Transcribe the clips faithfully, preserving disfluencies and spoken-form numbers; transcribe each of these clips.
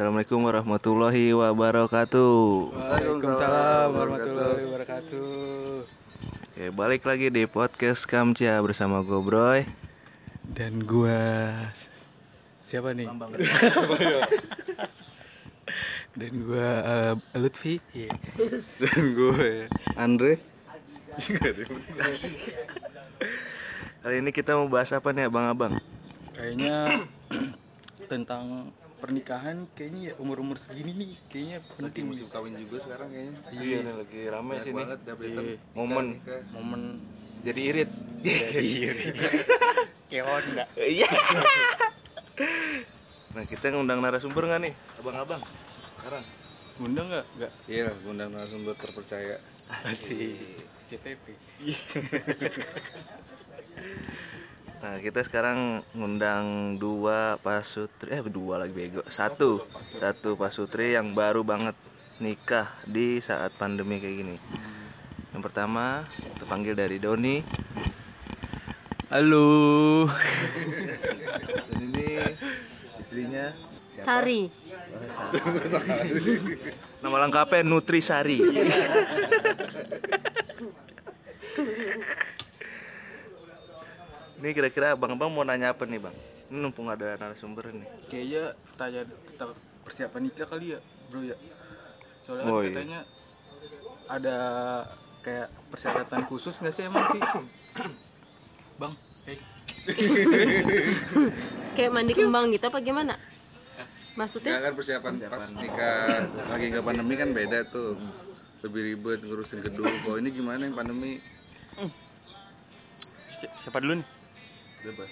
Assalamualaikum warahmatullahi wabarakatuh. Waalaikumsalam warahmatullahi wabarakatuh. Oke, balik lagi di podcast Kamcia bersama gue Broy Dan gua siapa nih? Dan gua uh, Lutfi. Yeah. dan gue Andre. Kali ini kita mau bahas apa nih abang-abang? Kayaknya tentang pernikahan, kayaknya ya umur-umur segini nih kayaknya penting. Musim kawin juga sekarang kayaknya. Iya, ini lagi rame sih nih. Iya. Momen, Momen jadi irit. jadi kayak Honda. Iya. Nah, kita ngundang narasumber nggak nih, abang-abang? Sekarang. Ngundang nggak? Nggak. Iya, undang narasumber terpercaya. Asik. C T P. Nah, kita sekarang ngundang dua pasutri, eh dua lagi bego, satu, satu pasutri yang baru banget nikah di saat pandemi kayak gini. Yang pertama, terpanggil dari Doni. Halo. Dan ini istrinya siapa? Sari. Nama lengkapnya Nutrisari. Ini kira-kira abang-abang mau nanya apa nih bang? Ini numpung ada narasumber nih. Kayaknya tanya tentang persiapan nikah kali ya, bro ya. Soalnya Oh, kan iya. katanya ada kayak persyaratan khusus nggak sih emang sih, bang? Hey. Kayak mandi kembang gitu apa gimana? Enggak Maksudnya? kan persiapan pas nikah lagi nggak pandemi kan beda tuh. Lebih ribet ngurusin gedung. Kalau ini gimana yang pandemi? Siapa dulu nih? Bebas.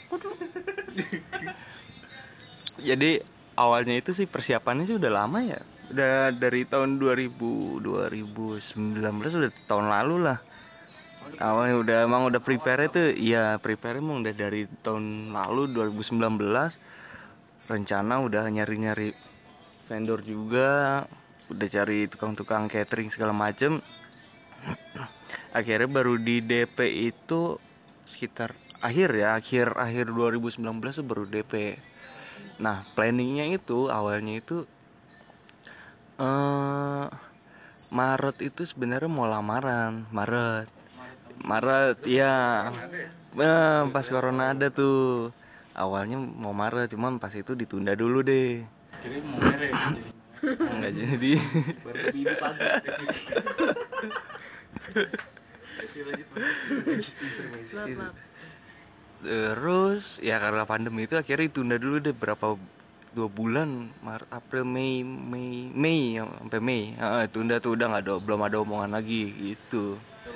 Jadi awalnya itu sih persiapannya sih udah lama ya. Udah dari tahun dua ribu, dua ribu sembilan belas, udah tahun lalu lah. Awalnya udah emang udah prepare itu, iya prepare emang udah dari tahun lalu dua ribu sembilan belas. Rencana udah nyari-nyari vendor juga, udah cari tukang-tukang catering segala macem. Akhirnya baru di D P itu sekitar akhir ya, akhir akhir dua ribu sembilan belas tuh baru D P. Nah, planningnya itu awalnya itu eh Maret itu sebenarnya mau lamaran, Maret. Maret, iya. Eh, pas corona ada tuh. Awalnya mau Maret, cuman pas itu ditunda dulu deh. Jadi mau mere. Nggak jadi. Baru ibu pagi. Maaf, maaf. Terus ya karena pandemi itu akhirnya ditunda dulu deh berapa dua bulan, Maret, April, Mei, Mei, Mei ya, sampai Mei. Heeh, tunda tuh udah nggak ada, belum ada omongan lagi gitu.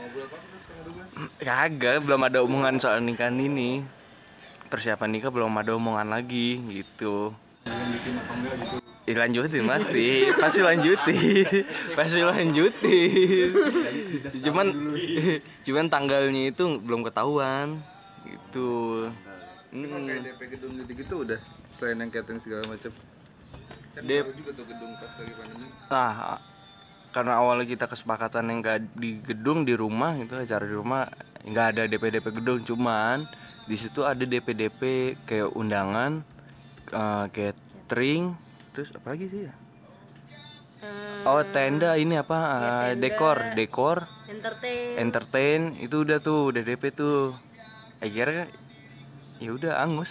Kagak, belum ada omongan soal nikahan ini. Persiapan nikah belum ada omongan lagi gitu. Eh, lanjutin masih, pasti lanjutin, pasti lanjutin. Cuman, cuman tanggalnya itu belum ketahuan, gitu. Emang Mm. kayak D P gedung gitu-gitu udah selain yang catering segala macam. Kan D P baru juga tuh gedung pas lagi pandemi. Nah, karena awalnya kita kesepakatan yang nggak di gedung, di rumah gitu, acara di rumah nggak ada D P D P gedung, cuman di situ ada D P D P kayak undangan, uh, catering, terus apa lagi sih ya? Eh, Oh, tenda ini apa? ya, uh, tenda. dekor, dekor, Entertain. entertain, itu udah tuh udah D P tuh. Akhirnya ya udah angus.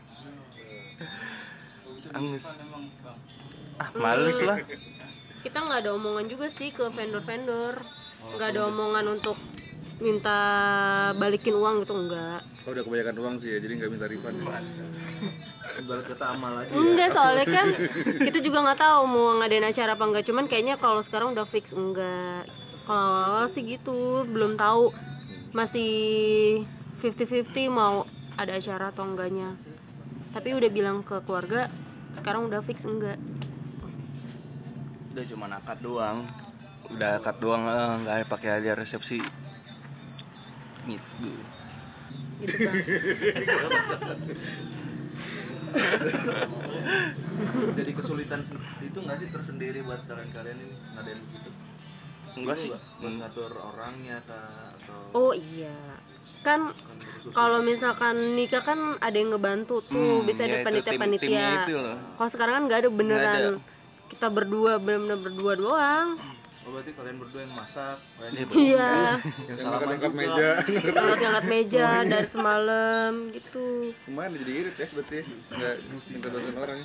Angus. Ah, males lah. Kita nggak ada omongan juga sih ke vendor-vendor. Nggak ada omongan untuk minta balikin uang gitu, enggak. Oh, udah kebanyakan uang sih ya, jadi nggak minta refund. Ibarat kata amal aja. Enggak, soalnya kan kita juga nggak tahu mau ngadain acara apa enggak. Cuman kayaknya kalau sekarang udah fix enggak. Kalau awal sih gitu, belum tahu. Masih fifty fifty mau ada acara atau enggaknya. Tapi udah bilang ke keluarga, sekarang udah fix enggak. Udah cuma akad doang. Udah akad doang, eh, nggak pakai ada resepsi. Gitu. Gitu kan. Jadi kesulitan itu nggak sih tersendiri buat kalian-kalian ini ngadain begitu? Enggak sih. Buat ngatur orangnya atau Oh iya. Kan kalau misalkan nikah kan ada yang ngebantu tuh, Hmm, bisa ya ada itu tim- timnya panitia-panitia. itu loh. Kalau sekarang kan nggak ada beneran Nggak ada. kita berdua, benar-benar berdua doang. Oh, berarti kalian berdua yang masak. Iya. Yang angkat-angkat meja. Angkat-angkat meja dari semalam gitu. Kemana jadi irit ya berarti? Enggak minta bantuan orang.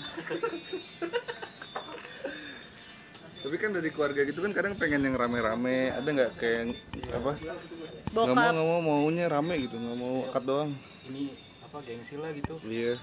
Tapi kan dari keluarga gitu kan kadang pengen yang rame-rame, ada nggak kayak yang, apa? Nggak mau Bokap. nggak mau maunya rame gitu, nggak mau akad doang. Ini apa gengsi lah gitu. Iya.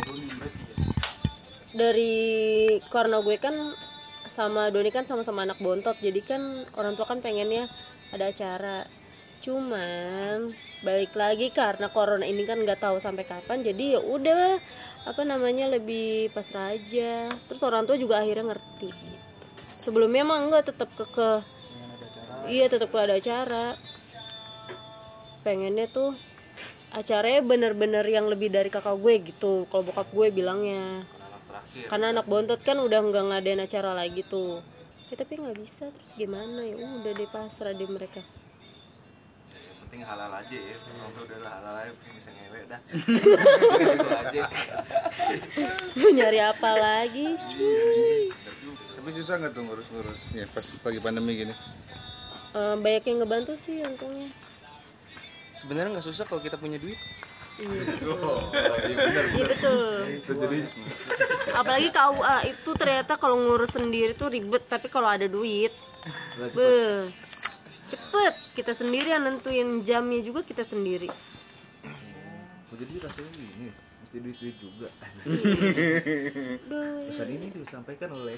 Dari karena gue kan sama Doni kan sama-sama anak bontot, jadi kan orang tua kan pengennya ada acara. Cuman balik lagi karena corona ini kan nggak tahu sampai kapan, jadi ya udah apa namanya lebih pasrah aja. Terus orang tua juga akhirnya ngerti. Sebelumnya emang enggak, tetap kekeh. Iya, tetap ada acara. Pengennya tuh acaranya bener-bener yang lebih dari kakak gue gitu. Kalau bokap gue bilangnya. Karena anak bontot kan udah nggak ngadain acara lagi tuh. Ya tapi nggak bisa, terus gimana ya? Udah deh pasrah di mereka. Yang penting halal aja ya. Kalau udah halal aja bisa ngewe dah. Itu aja. Nyari apa lagi? Cuy. Tapi susah nggak tuh ngurus-ngurusnya pas lagi pandemi gini? Eh, banyak yang ngebantu sih untungnya. Sebenarnya nggak susah kalau kita punya duit. Iya betul. Iya betul. Apalagi K U A itu ternyata kalau ngurus sendiri tuh ribet, tapi kalau ada duit, beh, cepet. Kita sendiri yang nentuin jamnya juga kita sendiri. Oh, jadi rasanya gini, mesti duit-duit juga. Duh. Pesan ini disampaikan oleh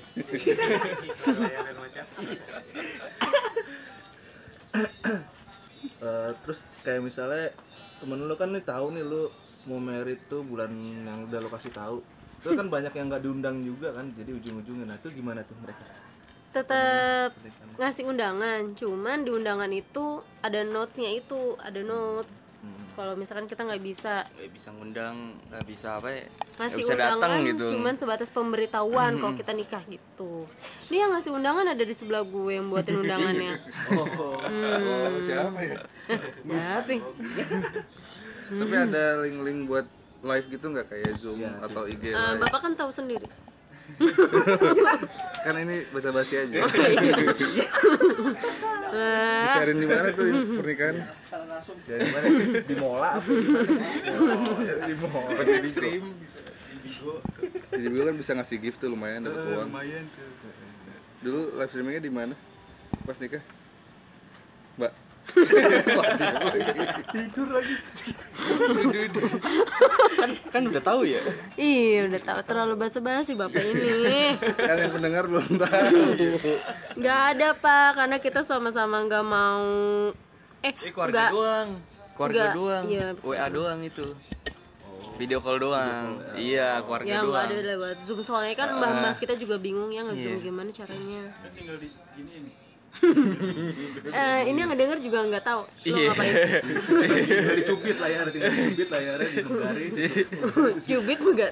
uh, terus kayak misalnya temen lu kan nih tahu nih lu mau merit tuh bulan yang udah lo kasih tahu. Terus kan banyak yang nggak diundang juga kan, jadi ujung-ujungnya nah itu gimana tuh mereka? Tetap ngasih undangan, cuman di undangan itu ada note-nya itu, ada note. Hmm. Kalau misalkan kita nggak bisa Nggak bisa ngundang, nggak bisa apa ya? ngasih Nggak bisa undangan, datang gitu. cuman sebatas pemberitahuan Hmm. kalau kita nikah gitu. Dia yang ngasih undangan ada di sebelah gue yang buatin undangannya. Oh, Hmm. Siapa ya? Siapa? Tapi ada link-link buat live gitu nggak kayak Zoom Ya, atau I G Eh, live? Bapak kan tahu sendiri. Kan ini basa-basi aja. Eh, Dicariin di mana tuh pernikahan? dari mana? Di mola apa gimana? Di mola. Pakai di krim. Jadi gue kan bisa ngasih gift tuh lumayan dapat uang. Lumayan tuh. Dulu live streamingnya di mana? Pas nikah? Mbak. Tidur lagi. kan kan udah tahu ya. Iya, udah tahu terlalu basa-basi Bapak ini. Kan yang pendengar belum tahu. Nggak ada Pak, karena kita sama-sama nggak mau. Eh, Eh keluarga nggak. doang. Keluarga Nggak, doang. iya, betul. W A doang itu. Video call doang. Iya, keluarga Ya nggak doang. ada lewat Zoom, soalnya kan Ah. mbah-mbah kita juga bingung ya nge-zoom Iya. gimana caranya. Tinggal di gini ini. Eh, ini yang ngedenger juga nggak tahu lo Iya. ngapain. Tinggal dicubit layar, tinggal dicubit layarnya disebarin. Cubit enggak?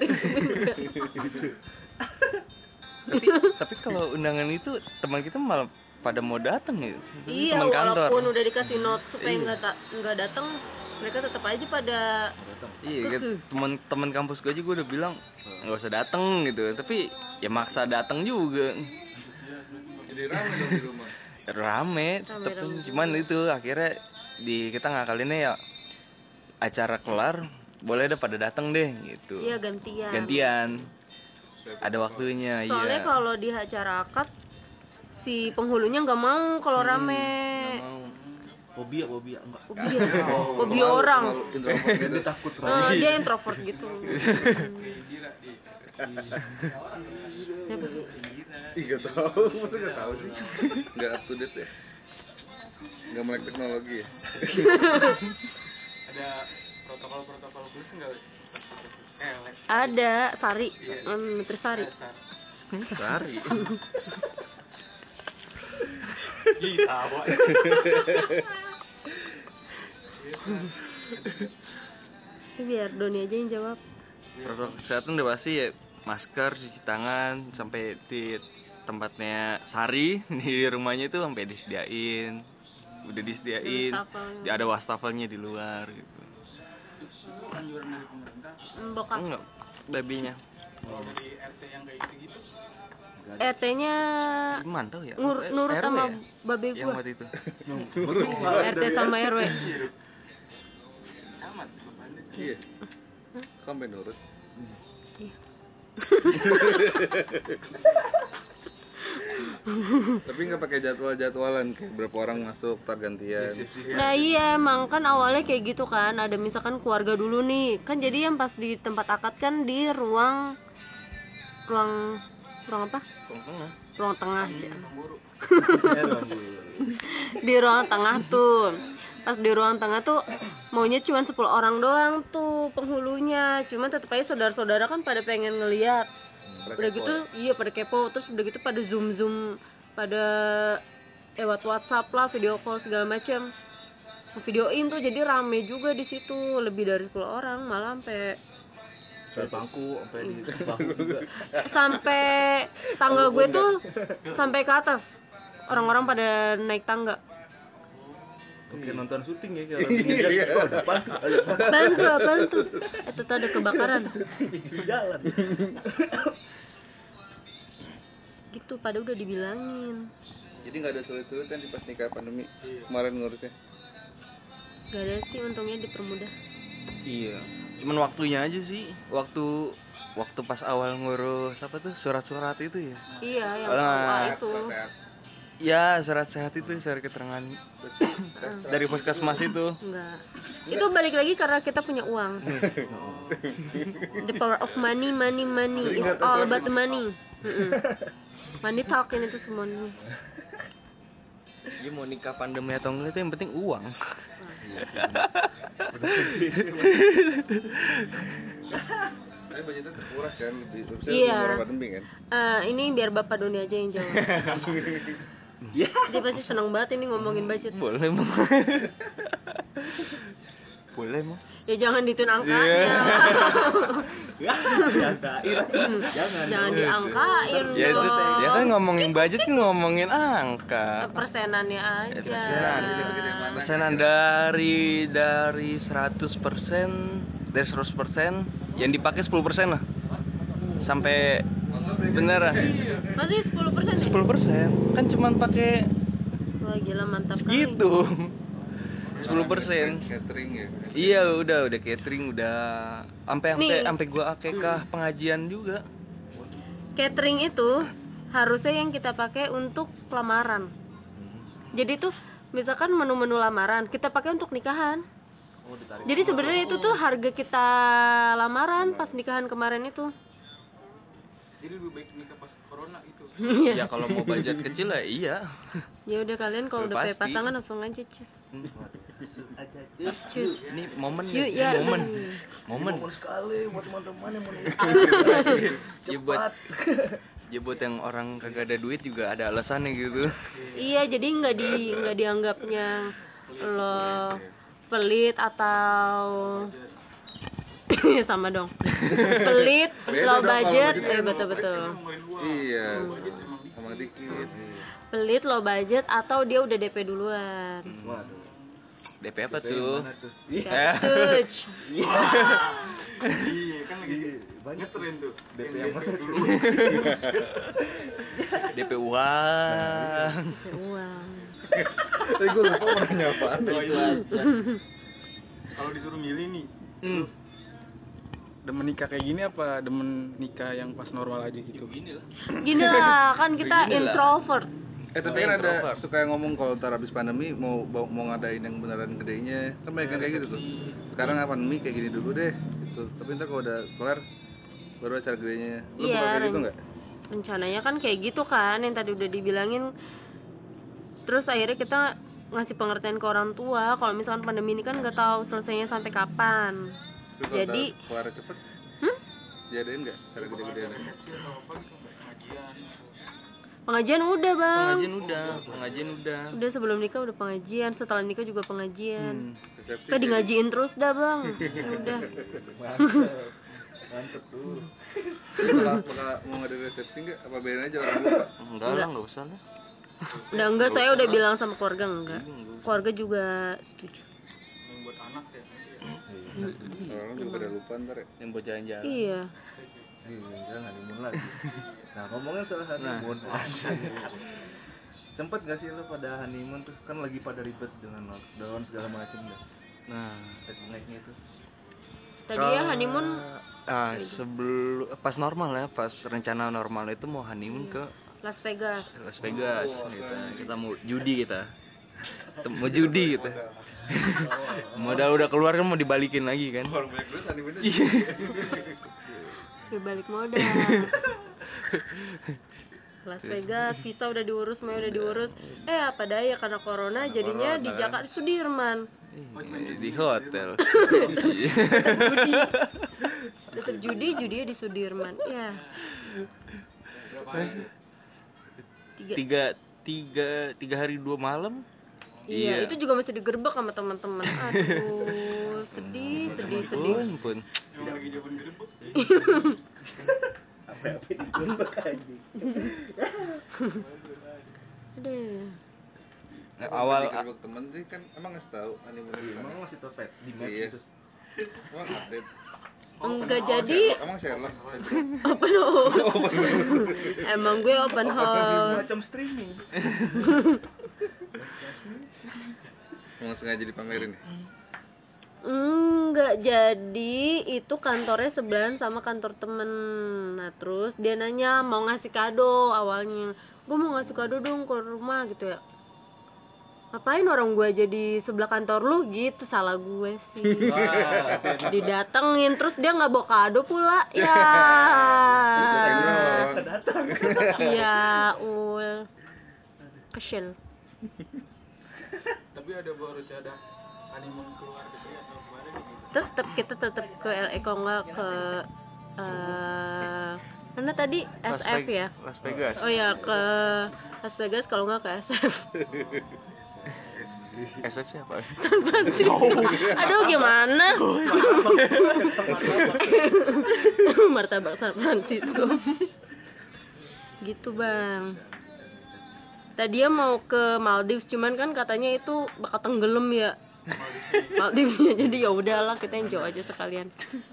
tapi tapi kalau undangan itu teman kita malah pada mau datang ya. Iya, Teman kantor. walaupun udah dikasih note supaya nggak tak nggak datang, mereka tetap aja pada. Iya, gitu. Teman-teman kampus gue juga udah bilang nggak usah datang gitu. Tapi ya maksa datang juga. Jadi ramai dong di rumah. Rame, tetep Rame-rame. cuman itu akhirnya di kita ngakalinnya ya acara kelar boleh deh pada datang deh gitu. Iya, gantian. Gantian. Ada waktunya, Soalnya iya. kalau di acara akad si penghulunya nggak mau kalau rame. Nggak mau. Fobia, fobia enggak. Fobia, fobia orang. Introvert takut Eh, dia introvert gitu. Ih, gak tau, masa gak tau sih? Gak up to date ya? Gak melek teknologi ya? Ada protokol-protokol khusus enggak? Eh, Ada Sari, hmm, Menteri Sari. Sari. Gita, boy. Ini biar Doni aja yang jawab. Protokol kesehatan udah pasti ya masker, cuci tangan, sampai di tempatnya Sari di rumahnya itu sampai disediain, udah disediain, Wastafel. di ada wastafelnya di luar gitu. Hmm, Bokap. Enggak, babinya. R T-nya Mantau ya. nur, Eh, nurut R W sama ya? babe Yang gua. waktu itu. R T sama R W. Iya. Sampai nurut. Iya. Tapi nggak pakai jadwal-jadwalan kayak berapa orang masuk tar gantian. Nah iya emang kan awalnya kayak gitu kan, ada misalkan keluarga dulu nih kan, jadi yang pas di tempat akad kan di ruang ruang ruang apa? Ruang tengah. Di ruang tengah tuh. Pas di ruang tengah tuh maunya cuma sepuluh orang doang tuh penghulunya, cuman tetep aja saudara-saudara kan pada pengen ngeliat. Udah gitu iya pada kepo, terus udah gitu pada zoom zoom, pada lewat WhatsApp lah, video call segala macam, videoin tuh, jadi rame juga di situ, lebih dari sepuluh orang malah sampai Sampai bangku, sampai di bangku juga. sampai tangga gue tuh sampai ke atas, orang-orang pada naik tangga. Oke, nonton syuting ya kalau gini kan. Depan Bantu, bantu. Itu tuh ada kebakaran. jalan. Gitu, pada udah dibilangin. Jadi nggak ada sulit-sulit kan di pas nikah pandemi kemarin ngurusnya. Gak ada sih, untungnya dipermudah. Iya. Cuman waktunya aja sih. Waktu waktu pas awal ngurus apa tuh surat-surat itu ya. Iya, yang Nah, awal itu. Ya, surat sehat itu, surat keterangan dari puskesmas itu. Enggak. Itu balik lagi karena kita punya uang. The power of money, money, money. It's all about the money. Mm-mm. Money talking itu semuanya. Dia mau nikah pandemi atau enggak itu yang penting uang. Tapi budgetnya terkuras kan, lebih terus Iya. lebih pandemi kan. Eh, ini biar Bapak Doni aja yang jawab. Ya, Dia pasti seneng banget ini ngomongin budget. boleh mau. Boleh mau. Ya jangan dituin angkanya. Jangan. Jangan diangkain Ya itu dong. ya kan ngomongin budget kan ngomongin angka. Persenannya aja. Persenan. Persenan dari dari seratus persen, dari seratus persen yang dipakai sepuluh persen lah. Sampai bener lah. Masih sepuluh persen ya? sepuluh persen. Kan cuman pakai Wah gila, mantap kali. gitu. sepuluh persen. Catering ya. Iya, udah udah catering, udah sampai sampai Nih. sampai gua akekah pengajian juga. Catering itu harusnya yang kita pakai untuk lamaran. Jadi tuh misalkan menu-menu lamaran kita pakai untuk nikahan. Jadi sebenarnya itu tuh harga kita lamaran pas nikahan kemarin itu. Jadi lebih baik nikah pas corona itu. Ya kalau mau budget kecil ya iya. Ya udah kalian kalau udah punya Pasti. pasangan langsung aja cus. Cus. Ini momen Yuk, nih, ya, momen. bener. Momen. sekali buat teman-teman yang mau Ya buat ya buat yang orang kagak ada duit juga ada alasannya gitu. Iya, jadi nggak di nggak dianggapnya lo pelit atau sama dong. Pelit, Beda low dong kalau budget, budget eh kan betul betul. Iya. Sama dikit. Pelit, low budget atau dia udah D P duluan. D P apa tuh? Ya, touch. Iya, kan lagi banyak tren tuh. D P yang mana dulu? D P uang. Uang. Tapi gue lupa mau nanya apaan. Kalau disuruh milih nih, Hmm. demen nikah kayak gini apa demen nikah yang pas normal aja gitu? Gini lah. Gini lah, kan kita Begini lah. introvert. Eh tapi kan ada suka yang ngomong kalau ntar habis pandemi mau mau ngadain yang beneran gedenya, kan banyak yang kayak gitu tuh. Sekarang apa pandemi kayak gini dulu deh, gitu. Tapi ntar kalau udah kelar baru acara gedenya. Lu Iya, bakal kayak gitu ren- nggak? rencananya kan kayak gitu kan, yang tadi udah dibilangin. Terus akhirnya kita ngasih pengertian ke orang tua kalau misalkan pandemi ini kan nggak tahu selesainya sampai kapan. Terus kalau Jadi, ntar kelar cepet, hmm? diadain nggak acara gede-gedean? Pengajian udah bang. Pengajian udah, pengajian udah. Udah sebelum nikah udah pengajian, setelah nikah juga pengajian. Hmm. Resepsi Kita di ngajiin terus dah bang. Udah. Mantep tuh. bakal, bakal mau ngadain resepsi nggak? Apa biarin aja orang lupa? Enggak lah, enggak usah lah. Udah enggak, saya udah bilang sama keluarga enggak. Keluarga juga setuju. Yang buat anak ya. Orang juga pada lupa ntar ya. Yang buat jalan-jalan. Iya. Jangan lagi. Nah ngomongin soal honeymoon, sempet gak sih lo pada honeymoon tuh kan lagi pada ribet dengan lockdown segala macam deh. Nah, Naik-naiknya itu. Tadi ya kalau- honeymoon ah sebelum pas normal ya, pas rencana normal itu mau honeymoon ke Las Vegas. Las Vegas gitu. Kita mau judi kita. Kita mau judi gitu. Modal udah keluar kan mau dibalikin lagi kan. Orang banyak duit honeymoon Iya. Balik modal. Las Vegas, visa udah diurus, semuanya udah diurus. Eh apa daya karena corona jadinya di Jakarta Sudirman. Di hotel. Judi. Tetap judi, judinya di Sudirman. Ya. Tiga. tiga tiga tiga hari dua malam. Iya, itu juga masih digerebek sama teman-teman. Aduh, sedih, sedih, sedih. Ampun. Aduh. Nah, awal Kalau temen sih kan emang nggak tahu honeymoon di mana. Emang masih topet di map Iya. gitu. Emang update. Enggak jadi Emang Sherlock. open house. Emang gue open house. Macam streaming. Emang sengaja dipamerin nih. Enggak jadi, itu kantornya sebelahan sama kantor temen. Nah terus dia nanya mau ngasih kado awalnya. Gue mau ngasih kado dong ke rumah gitu ya. Ngapain orang gue jadi sebelah kantor lu gitu, salah gue sih. Didatengin terus dia nggak bawa kado pula. Ya. Iya, ul. Kesel. Tapi ada baru ada honeymoon keluar gitu atau gimana gitu. Tetep kita tetep ke L A kalau nggak ke eh mana tadi S F Las Ve- ya. Las Vegas. Oh ya ke Las Vegas kalau nggak ke S F. S F siapa? Aduh gimana? Martabak San Francisco. Gitu bang. Tadinya mau ke Maldives cuman kan katanya itu bakal tenggelam ya. Maldivesnya jadi ya udahlah kita yang jauh aja sekalian.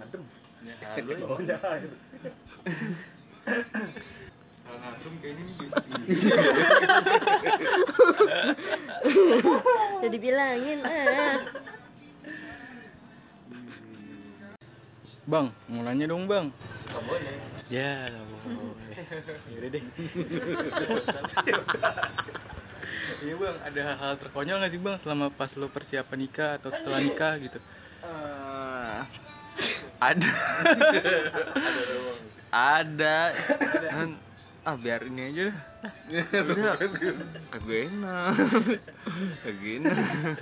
Jadi bilangin ah. Bang, mau nanya dong bang. Ya, nggak boleh. Yaudah deh. Iya bang, ada hal-hal terkonyol nggak sih bang selama pas lo persiapan nikah atau setelah nikah gitu? Eh, ada. Ada. Dan, ah biar ini aja dah. Udah. Kagak enak. Kagak enak.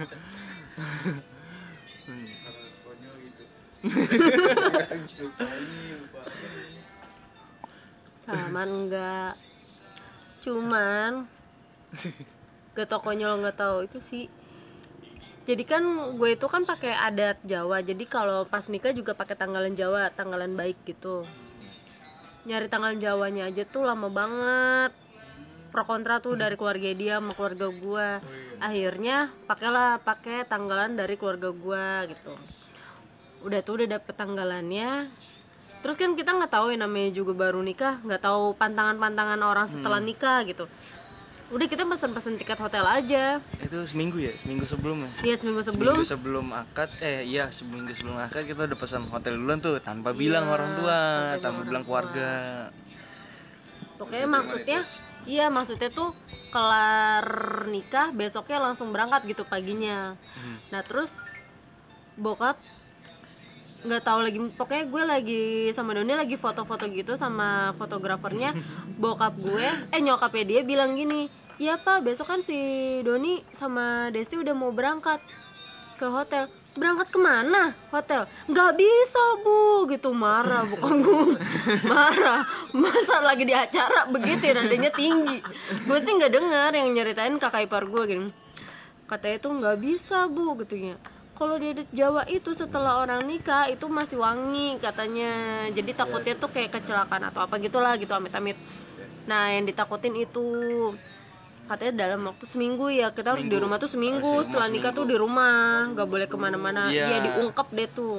Aman enggak. Cuman gak tau konyol nggak tahu itu sih. Jadi kan gue itu kan pakai adat Jawa. Jadi kalau pas nikah juga pakai tanggalan Jawa, tanggalan baik gitu. Nyari tanggalan Jawanya aja tuh lama banget. Pro kontra tuh dari keluarga dia sama keluarga gue. Akhirnya pakailah pakai tanggalan dari keluarga gue gitu. Udah tuh udah dapet tanggalannya. Terus kan kita nggak tahu ya namanya juga baru nikah, nggak tahu pantangan-pantangan orang setelah nikah gitu. Udah kita pesen-pesen tiket hotel aja. Itu seminggu ya, seminggu sebelum ya. Iya seminggu sebelum. Seminggu sebelum akad, eh iya seminggu sebelum akad kita udah pesan hotel duluan tuh tanpa Iya, bilang orang tua, tanpa tanpa bilang bilang orang keluarga. Pokoknya maksudnya, iya maksudnya tuh kelar nikah besoknya langsung berangkat gitu paginya. Hmm. Nah terus bokap nggak tahu lagi, pokoknya gue lagi sama Doni lagi foto-foto gitu sama fotografernya. Bokap gue, eh nyokapnya dia bilang gini, iya pak besok kan si Doni sama Desi udah mau berangkat ke hotel. Berangkat kemana? Hotel? Nggak bisa bu, gitu marah bukan gue. Marah, masa lagi di acara begitu ya, nadanya tinggi. Gue sih nggak dengar yang nyeritain kakak ipar gue gini. Katanya tuh nggak bisa bu, gitunya. Kalau di adat Jawa itu setelah orang nikah itu masih wangi katanya. Jadi takutnya tuh kayak kecelakaan atau apa gitulah gitu amit-amit. Nah yang ditakutin itu katanya dalam waktu seminggu ya kita harus di rumah tuh seminggu. Setelah nikah tuh di rumah, nggak boleh kemana-mana. Iya. Iya diungkep deh tuh.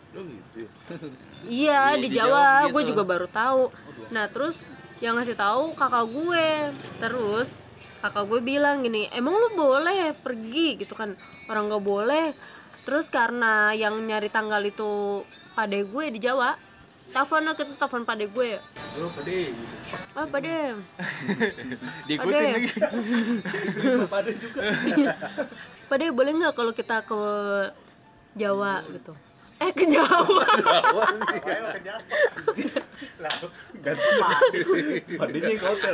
Oh gitu ya. Iya, Di- di, di Jawa Jawa, begitu. gue juga baru tahu. Nah terus yang ngasih tahu kakak gue. Terus kakak gue bilang gini, emang lu boleh pergi gitu kan? Orang nggak boleh. Terus karena yang nyari tanggal itu pade gue di Jawa, telepon lah kita telepon pade gue. Lu pede. Ah pade, Diikutin pade. lagi. Pade juga. Pade boleh nggak kalau kita ke Jawa gitu? Eh ke Jawa. Ganti pade. Padenya ke hotel.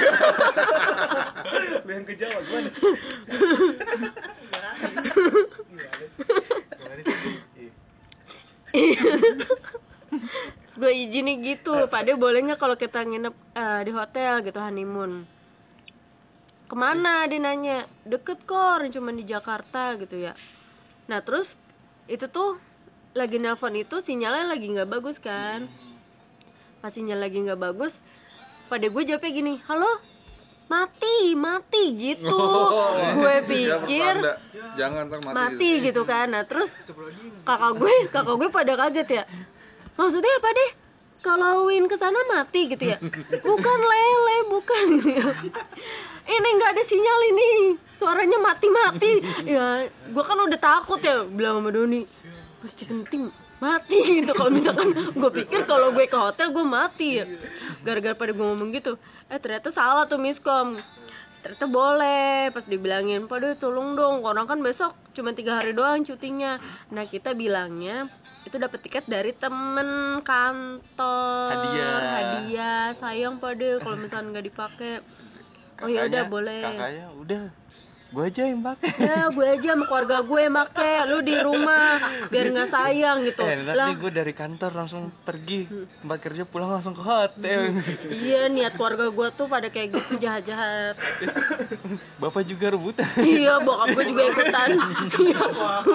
Lu yang ke Jawa gimana? Gue izinin gitu, Pade boleh nggak kalau kita nginep eh, di hotel gitu honeymoon? Kemana dia nanya? Deket kok, cuma di Jakarta gitu ya. Nah terus itu tuh lagi nelpon itu sinyalnya lagi nggak bagus kan? Pas sinyal lagi nggak bagus, Pade gue jawabnya gini, halo, mati, mati gitu. Gue pikir jangan ntar mati, mati gitu kan. Nah terus kakak gue kakak gue pada kaget ya, maksudnya apa deh kalauin ke sana mati gitu ya? Bukan lele, bukan. Ini nggak ada sinyal ini, suaranya mati-mati. Ya gue kan udah takut ya, bilang sama Doni, pasti penting mati gitu. Kalau misalkan gue pikir kalau gue ke hotel gue mati ya, gara-gara pada gue ngomong gitu. Eh ternyata salah tuh miskom, ternyata boleh. Pas dibilangin, Pade tolong dong, orang kan besok cuma tiga hari doang cutinya. Nah kita bilangnya itu dapat tiket dari temen kantor, Hadiah. hadiah. Sayang Pade kalau misalkan nggak dipakai. Oh ya udah Kakaknya- boleh. Kakaknya udah, gue aja yang pakai. Ya gue aja sama keluarga gue make, lu di rumah biar nggak sayang gitu. Eh, nanti Lah gue dari kantor langsung pergi tempat kerja, pulang langsung ke hotel. iya, niat keluarga gue tuh pada kayak gitu, jahat-jahat. Bapak juga rebutan. Iya, bokap gue juga ikutan. Iya.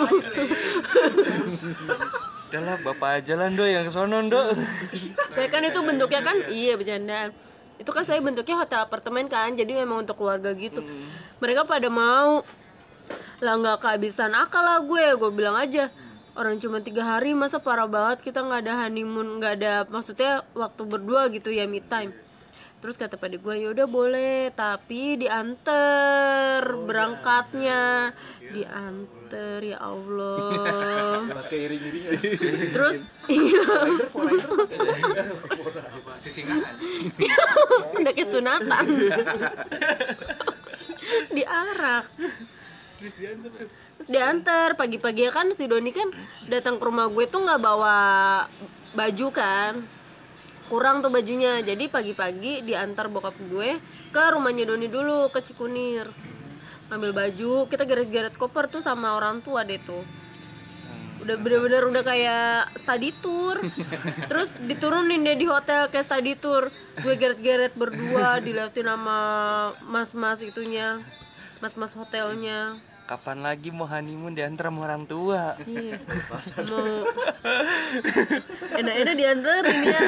Udah lah, bapak aja lah, Ndo, yang kesono, Ndo. Saya kan itu bentuknya kan, iya bercanda. Itu kan saya bentuknya hotel apartemen kan, jadi memang untuk keluarga gitu. Mereka pada mau. Lah nggak kehabisan akal lah gue, gue bilang aja. Orang cuma tiga hari, masa parah banget kita nggak ada honeymoon, nggak ada, maksudnya waktu berdua gitu ya, me time. Terus kata pada gue, yaudah boleh, tapi diantar berangkatnya, diantar ya Allah. Pakai iring-iringnya. Terus iya, udah kayak sunatan, diarak. Terus diantar pagi-pagi kan, si Doni kan datang ke rumah gue tuh nggak bawa baju kan, kurang tuh bajunya. Jadi pagi-pagi diantar bokap gue ke rumahnya Doni dulu, ke Cikunir, ngambil baju. Kita geret-geret koper tuh sama orang tua deh tuh, udah bener-bener udah kayak study tour. Terus diturunin deh di hotel kayak study tour. Gue geret-geret berdua, diliatin sama mas-mas itunya, mas-mas hotelnya. Kapan lagi mau honeymoon diantar sama orang tua? Iya. Mau enak-enak dianterin ya.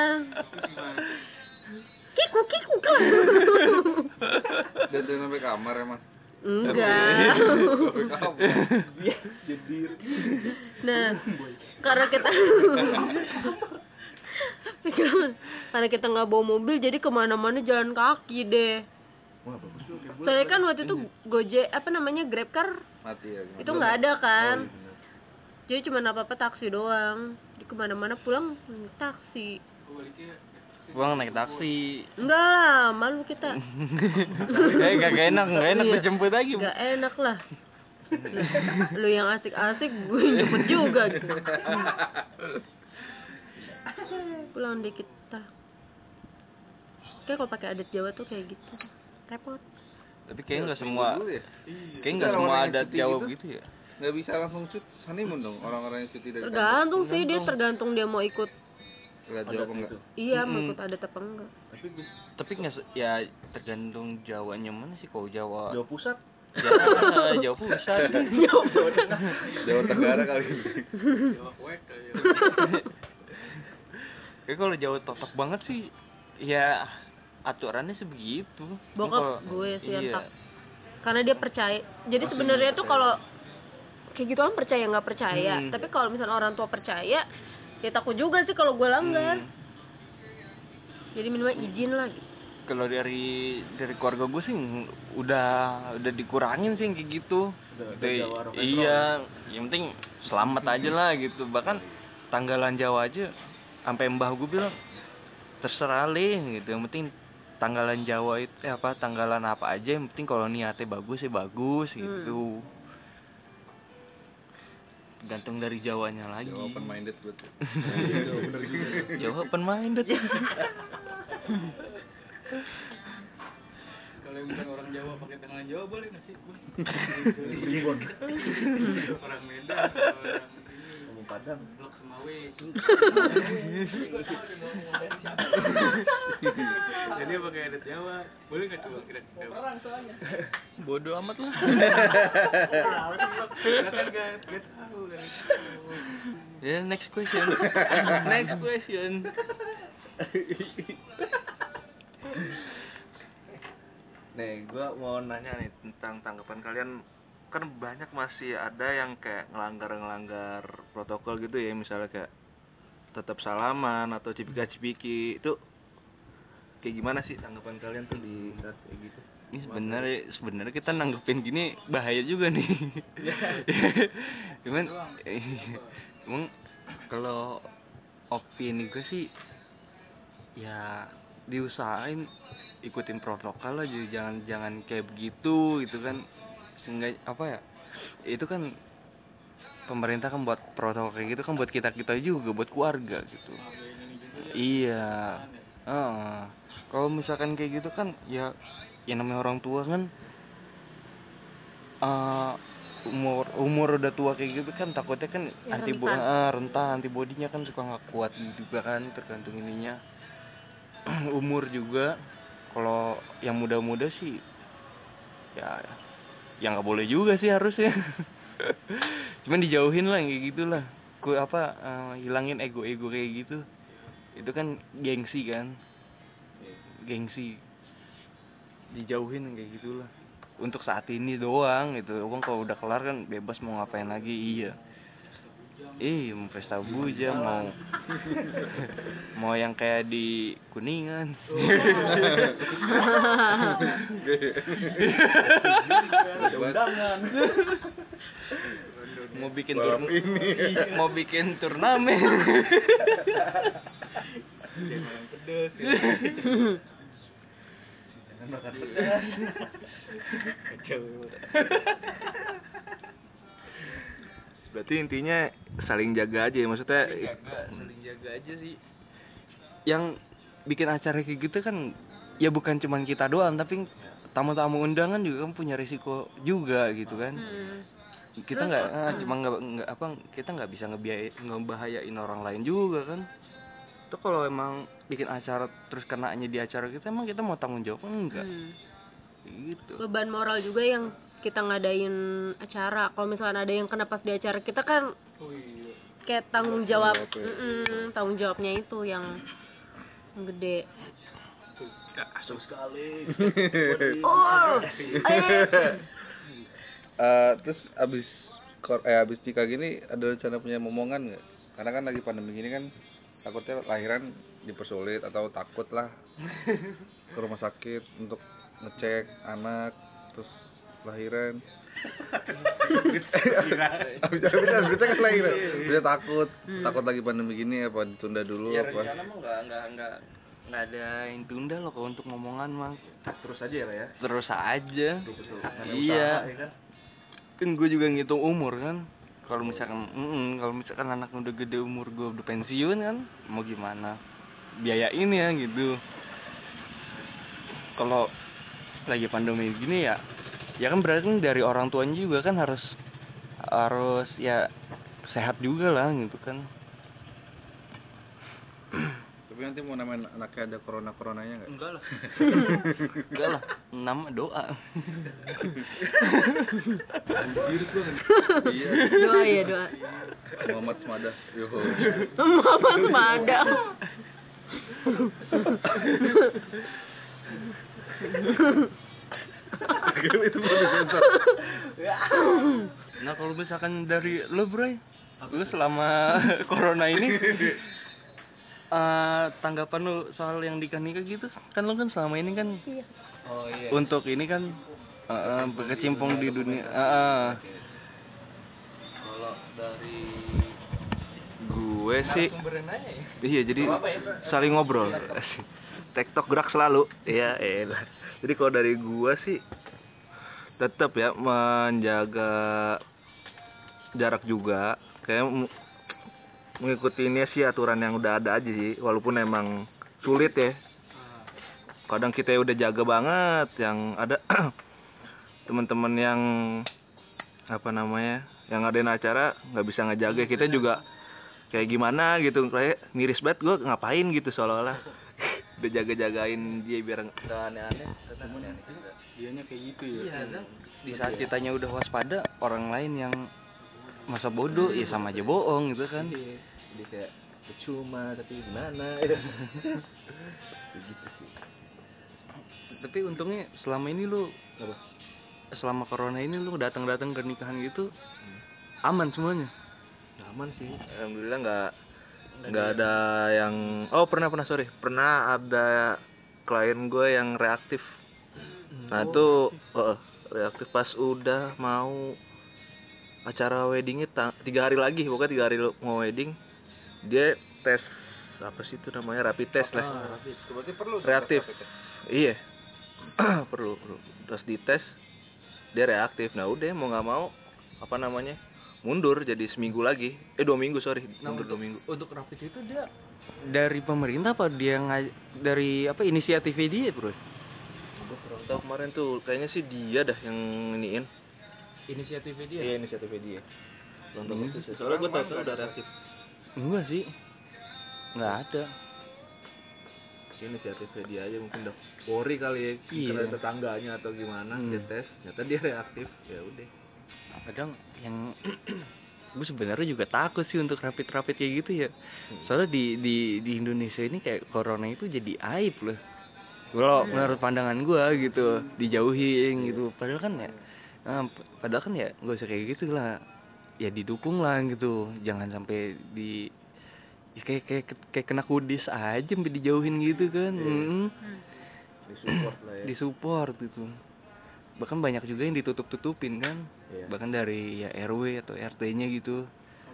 Kiku kiku kan. Dan dia sampai kamar emang. Enggak. Sampai kamar. Nah, karena kita karena kita nggak bawa mobil, jadi kemana-mana jalan kaki deh. Soalnya kan waktu itu Gojek apa namanya Grabcar Mati ya. itu nggak ada kan, jadi cuma apa apa taksi doang. Jadi kemana-mana pulang naik taksi. Pulang naik taksi. Enggak lah, malu kita. Eh, gak enak, gak enak Iya. dijemput lagi. Nggak enak lah. Lu, lu yang asik-asik, gue yang jemput juga gitu. Pulang deh kita. Kayak kalau pakai adat Jawa tuh kayak gitu, repot. Tapi kayaknya nggak semua, Dulu ya? kayaknya nggak Orang semua yang adat cuti Jawa gitu. gitu ya. Nggak bisa langsung cut honeymoon dong orang-orang yang cuti dari kantor. Tergantung sih, dia tergantung dia mau ikut. Lihat Jawa apa enggak? Iya, mau Mm-mm. ikut adat apa enggak. Tapi nggak, se- ya tergantung Jawanya mana sih. Kalau Jawa, Jawa Pusat. Jawa, Jawa pusat. Jawa Tenggara kali ini. Kayak kalau Jawa totok banget sih, ya aturannya sebegitu. Bokap Kalau- gue sih yang iya. tak. Karena dia percaya. Jadi sebenarnya tuh kalau kayak gitu orang percaya nggak percaya. Hmm. Tapi kalau misalnya orang tua percaya, ya takut juga sih kalau gue langgar. Hmm. Jadi minimal izin lah. Kalau dari dari keluarga gue sih udah udah dikurangin sih yang kayak gitu. Udah, iya, yang penting selamat aja lah gitu. Bahkan tanggalan Jawa aja sampai mbah gue bilang terserah leh gitu. Yang penting tanggalan Jawa itu eh, apa tanggalan apa aja yang penting kalau niatnya bagus ya bagus gitu. Gantung dari Jawanya lagi. Jawa open minded betul. Jawa open minded. Kalau misalnya orang Jawa pakai tangan Jawa boleh nggak sih? Primbon. Orang Medan, orang Ngomong Padang. Blok Semawe. Jadi pakai adat Jawa, boleh nggak coba kira-kira? Orang soalnya. Bodoh amat lah. Kan nggak nggak tahu kan. Ya, next question. Next question. Nih, gua mau nanya nih tentang tanggapan kalian. Kan banyak masih ada yang kayak ngelanggar-ngelanggar protokol gitu ya, misalnya kayak tetap salaman atau cipika-cipiki. Itu kayak gimana sih tanggapan kalian tuh di saat kayak gitu? Ini sebenarnya sebenarnya kita nanggepin gini bahaya juga nih. Cuman emang kalau opini gue sih ya diusahain ikutin protokol aja, jangan jangan kayak begitu gitu kan. Sehingga apa ya, itu kan pemerintah kan buat protokol kayak gitu kan buat kita kita juga, buat keluarga gitu. Iya. Uh, kalau misalkan kayak gitu kan ya yang namanya orang tua kan uh, umur umur udah tua kayak gitu kan takutnya kan Ya, antibody rentan. uh, rentan antibodinya kan suka nggak kuat juga kan, tergantung ininya. Umur juga kalau yang muda-muda sih ya yang nggak boleh juga sih harusnya. Cuman dijauhin lah yang kayak gitulah. Ku apa uh, hilangin ego-ego kayak gitu. Itu kan gengsi kan. Gengsi. Dijauhin kayak gitulah. Untuk saat ini doang gitu. Uang kalau udah kelar kan bebas mau ngapain lagi. Iya. Eh, mau pesta buja, mau mau yang kayak di Kuningan. Undangan. Mau bikin tur mau bikin turnamen. Pedes. Berarti intinya saling jaga aja ya, maksudnya jaga saling jaga aja sih. yang bikin acara kayak gitu kan ya bukan cuman kita doang, tapi tamu-tamu undangan juga kan punya risiko juga gitu kan. Hmm. Kita nggak ah, cuma nggak nggak apa kita nggak bisa ngebiayai ngebahayain orang lain juga kan. Itu kalau emang bikin acara terus kenanya di acara kita, emang kita mau tanggung jawab enggak? Hmm. Gitu. Beban moral juga yang kita ngadain acara. Kalau misalnya ada yang kena pas di acara kita kan kayak tanggung jawab, mm-mm, tanggung jawabnya itu yang yang gede. Asuh sekali. Oh, eh. Eh, terus abis kor eh abis nikah gini ada rencana punya momongan nggak? Karena kan lagi pandemi gini kan takutnya lahiran dipersulit atau takut lah ke rumah sakit untuk ngecek anak terus lahiran. Abis abis abis kan lahiran, bisa takut takut lagi pandemi gini apa ditunda dulu Ya apa? rencana mah nggak nggak nggak Nggak ada yang tunda loh kalau untuk ngomongan mah. Terus aja ya ya. Terus aja. Namanya Iya. usaha, ya kan? Kan gue juga ngitung umur kan. Kalau misalkan mm kalau misalkan anak udah gede, umur gue udah pensiun kan, mau gimana biayain ya gitu. Kalau lagi pandemi gini ya ya kan berarti kan dari orang tuanya juga kan harus harus ya sehat juga lah gitu kan. Tapi nanti mau namain anaknya ada corona coronanya nggak? enggak lah. Enggak lah, nama doa. Iya. Doa ya doa. Muhammad Semada. Yo. Mama semada. Itu boleh sensor. Nah kalau misalkan dari lo bro, lu selama corona ini uh, tanggapan lu soal yang nikah-nikah gitu, kan lu kan selama ini kan Oh iya. untuk ini kan uh, uh, berkecimpung di dunia. Uh, uh. Kalau dari Gue sih, iya jadi saling ngobrol. TikTok gerak selalu, iya. Elah. Jadi kalau dari gue sih tetap ya menjaga jarak juga, kayak m- mengikuti ini sih aturan yang udah ada aja sih, walaupun emang sulit ya. Kadang kita udah jaga banget, yang ada teman-teman yang apa namanya, yang ngadain acara nggak bisa ngejaga, kita juga kayak gimana gitu, kayak miris banget gue ngapain gitu seolah-olah udah jaga-jagain dia biar nggak aneh-aneh. Dianya kayak gitu ya. Iya, kan? Di saat kitanya udah waspada, orang lain yang masa bodoh, ya sama aja bohong gitu kan. Jadi kayak percuma tapi gimana gitu sih. Tapi untungnya selama ini lu apa? Selama corona ini lu datang-datang ke nikahan gitu aman semuanya. Aman sih. Alhamdulillah nggak nggak ada yang oh pernah pernah sorry pernah ada klien gue yang reaktif. Nah itu uh, reaktif pas udah mau acara weddingnya ta- tiga hari lagi, pokoknya tiga hari mau wedding dia tes apa sih itu namanya rapid test lah. Berarti perlu Reaktif. Iya. perlu perlu. Terus dites dia reaktif. Nah udah mau nggak mau apa namanya mundur jadi seminggu lagi. Eh dua minggu sorry mundur dua minggu. Untuk rapid itu dia Dari pemerintah apa dia nga- dari apa inisiatifnya dia bro? Gue kurang Tahu kemarin tuh kayaknya sih dia dah yang iniin. inisiatifnya dia. Iya inisiatifnya dia. Belum tahu Hmm. persis ya. Soalnya gue tahu kan udah reaktif. Enggak sih. Enggak ada. Ini inisiatifnya dia aja mungkin udah worry kali ya. Iya. Karena tetangganya atau gimana Hmm. dia tes, ternyata dia reaktif. Ya udah. Kadang yang gue sebenarnya juga takut sih untuk rapid-rapid kayak gitu ya. Soalnya di di di Indonesia ini kayak corona itu jadi aib loh. Kalau menurut pandangan gue gitu, dijauhin gitu. Padahal kan ya, eh, padahal kan ya nggak usah kayak gitu lah. Ya didukung lah gitu. Jangan sampai di ya kayak kayak kayak kena kudis aja sampai dijauhin gitu kan. Mm. Disupport lah ya. Disupport gitu. Bahkan banyak juga yang ditutup-tutupin kan. Iya. Bahkan dari ya R W atau R T-nya gitu.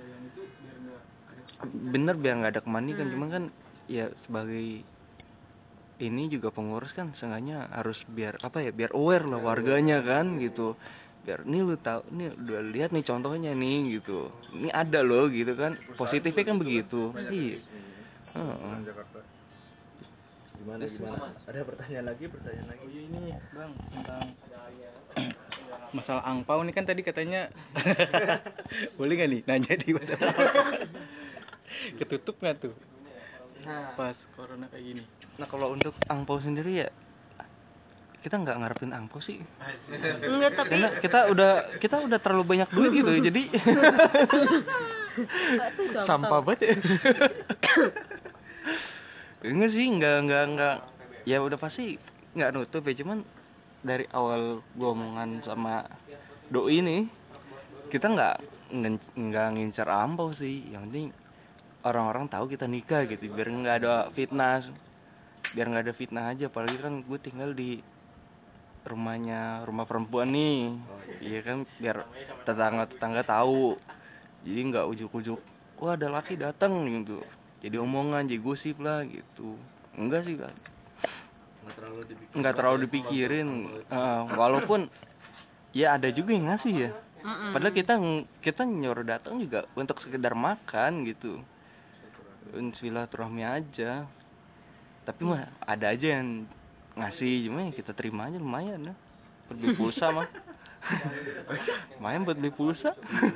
Bener biar nggak ada kemanikan, cuman kan ya sebagai ini juga pengurus kan seenggaknya harus biar apa ya biar aware lah warganya kan gitu. Biar nih lu tahu nih udah lihat nih contohnya nih gitu. Ini ada loh gitu kan. Positifnya kan begitu. Iya. Heeh. Jakarta. Gimana gimana? Ada pertanyaan lagi, pertanyaan lagi. Oh iya ini bang tentang masalah angpau nih kan tadi katanya boleh nggak nih nanya di mana? Ketutup nggak tuh pas corona kayak gini? Nah kalau untuk angpau sendiri ya kita nggak ngarepin angpau sih. Enggak, tapi Karena kita udah kita udah terlalu banyak duit gitu jadi sampah banget ya. Enggak sih, enggak enggak enggak ya udah pasti nggak nutup ya, cuman dari awal gua omongan sama doi ini kita nggak ngen- nggak ngincar ampau sih, yang penting orang-orang tahu kita nikah gitu biar nggak ada fitnah, biar nggak ada fitnah aja. Apalagi kan gue tinggal di rumahnya rumah perempuan nih, iya kan biar tetangga-tetangga tahu, jadi nggak ujuk-ujuk wah ada laki datang gitu jadi omongan jadi gosip lah gitu. Enggak sih kan, Nggak terlalu dipikirin. nggak terlalu dipikirin. Eh, walaupun ya ada juga yang ngasih ya, padahal kita kita nyuruh datang juga untuk sekedar makan gitu, silaturahmi aja. Tapi mah ada aja yang ngasih, cuma yang kita terima aja lumayan lah buat beli pulsa mah. Lumayan buat beli pulsa.